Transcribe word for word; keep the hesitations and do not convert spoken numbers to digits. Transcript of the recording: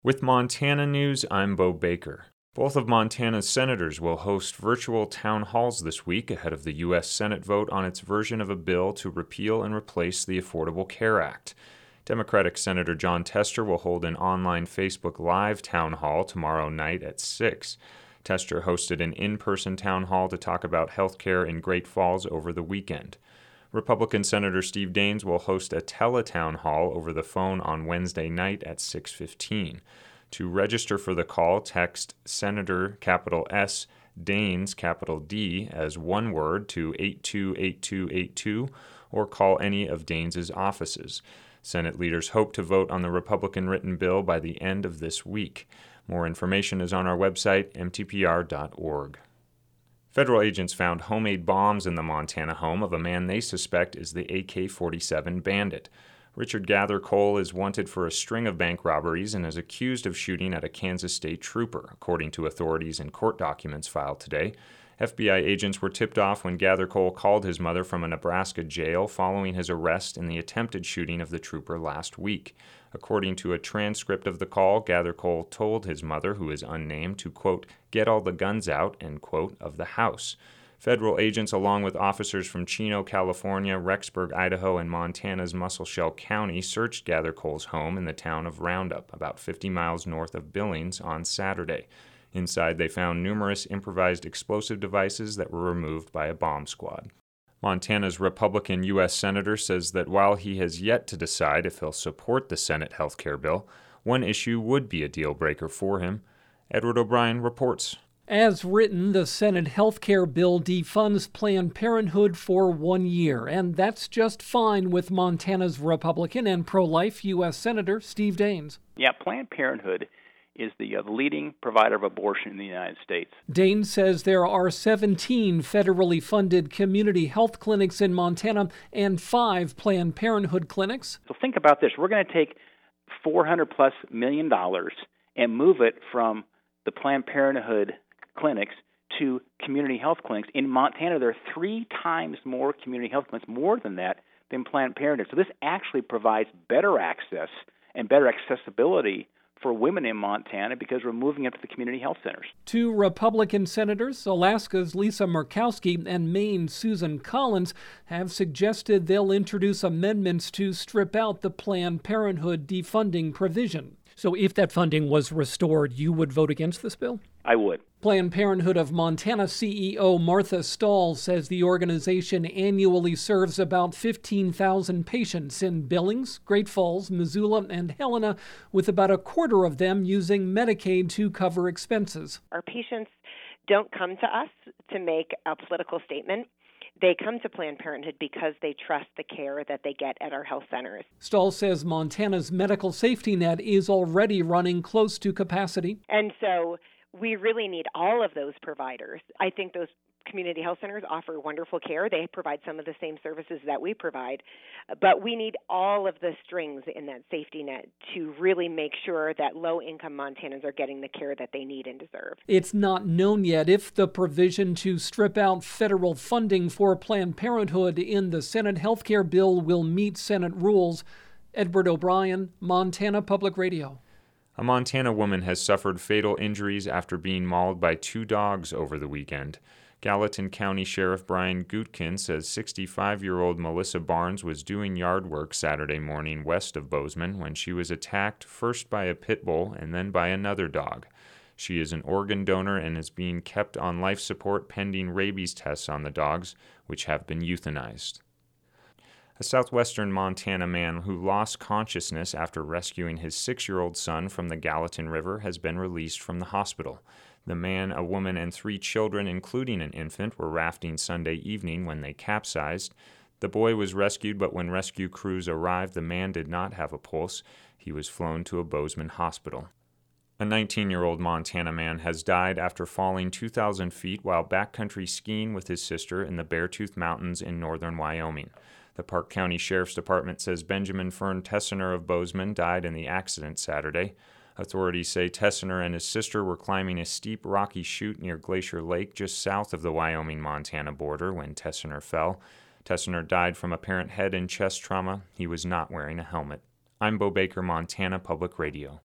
With Montana News, I'm Bo Baker. Both of Montana's senators will host virtual town halls this week ahead of the U S Senate vote on its version of a bill to repeal and replace the Affordable Care Act. Democratic Senator Jon Tester will hold an online Facebook Live town hall tomorrow night at six. Tester hosted an in-person town hall to talk about health care in Great Falls over the weekend. Republican Senator Steve Daines will host a teletown hall over the phone on Wednesday night at six fifteen. To register for the call, text Senator capital S Daines capital D as one word to eight two eight two eight two or call any of Daines' offices. Senate leaders hope to vote on the Republican-written bill by the end of this week. More information is on our website, m t p r dot org. Federal agents found homemade bombs in the Montana home of a man they suspect is the A K forty-seven bandit. Richard Gather-Cole is wanted for a string of bank robberies and is accused of shooting at a Kansas state trooper, according to authorities in court documents filed today. F B I agents were tipped off when Gather-Cole called his mother from a Nebraska jail following his arrest in the attempted shooting of the trooper last week. According to a transcript of the call, Gather-Cole told his mother, who is unnamed, to, quote, get all the guns out, end quote, of the house. Federal agents, along with officers from Chino, California, Rexburg, Idaho, and Montana's Musselshell County, searched Gather-Cole's home in the town of Roundup, about fifty miles north of Billings, on Saturday. Inside, they found numerous improvised explosive devices that were removed by a bomb squad. Montana's Republican U S Senator says that while he has yet to decide if he'll support the Senate health care bill, one issue would be a deal-breaker for him. Edward O'Brien reports. As written, the Senate health care bill defunds Planned Parenthood for one year, and that's just fine with Montana's Republican and pro-life U S Senator Steve Daines. Yeah, Planned Parenthood is the uh, leading provider of abortion in the United States. Daines says there are seventeen federally funded community health clinics in Montana and five Planned Parenthood clinics. So think about this. We're going to take four hundred plus million dollars and move it from the Planned Parenthood clinics to community health clinics. In Montana, there are three times more community health clinics, more than that, than Planned Parenthood. So this actually provides better access and better accessibility for women in Montana because we're moving up to the community health centers. Two Republican senators, Alaska's Lisa Murkowski and Maine's Susan Collins, have suggested they'll introduce amendments to strip out the Planned Parenthood defunding provision. So if that funding was restored, you would vote against this bill? I would. Planned Parenthood of Montana C E O Martha Stahl says the organization annually serves about fifteen thousand patients in Billings, Great Falls, Missoula, and Helena, with about a quarter of them using Medicaid to cover expenses. Our patients don't come to us to make a political statement. They come to Planned Parenthood because they trust the care that they get at our health centers. Stahl says Montana's medical safety net is already running close to capacity. And so we really need all of those providers. I think those community health centers offer wonderful care. They provide some of the same services that we provide. But we need all of the strings in that safety net to really make sure that low-income Montanans are getting the care that they need and deserve. It's not known yet if the provision to strip out federal funding for Planned Parenthood in the Senate health care bill will meet Senate rules. Edward O'Brien, Montana Public Radio. A Montana woman has suffered fatal injuries after being mauled by two dogs over the weekend. Gallatin County Sheriff Brian Gutkin says sixty-five-year-old Melissa Barnes was doing yard work Saturday morning west of Bozeman when she was attacked first by a pit bull and then by another dog. She is an organ donor and is being kept on life support pending rabies tests on the dogs, which have been euthanized. A southwestern Montana man who lost consciousness after rescuing his six-year-old son from the Gallatin River has been released from the hospital. The man, a woman, and three children, including an infant, were rafting Sunday evening when they capsized. The boy was rescued, but when rescue crews arrived, the man did not have a pulse. He was flown to a Bozeman hospital. A nineteen-year-old Montana man has died after falling two thousand feet while backcountry skiing with his sister in the Beartooth Mountains in northern Wyoming. The Park County Sheriff's Department says Benjamin Fern Tessiner of Bozeman died in the accident Saturday. Authorities say Tessiner and his sister were climbing a steep rocky chute near Glacier Lake just south of the Wyoming-Montana border when Tessiner fell. Tessiner died from apparent head and chest trauma. He was not wearing a helmet. I'm Bo Baker, Montana Public Radio.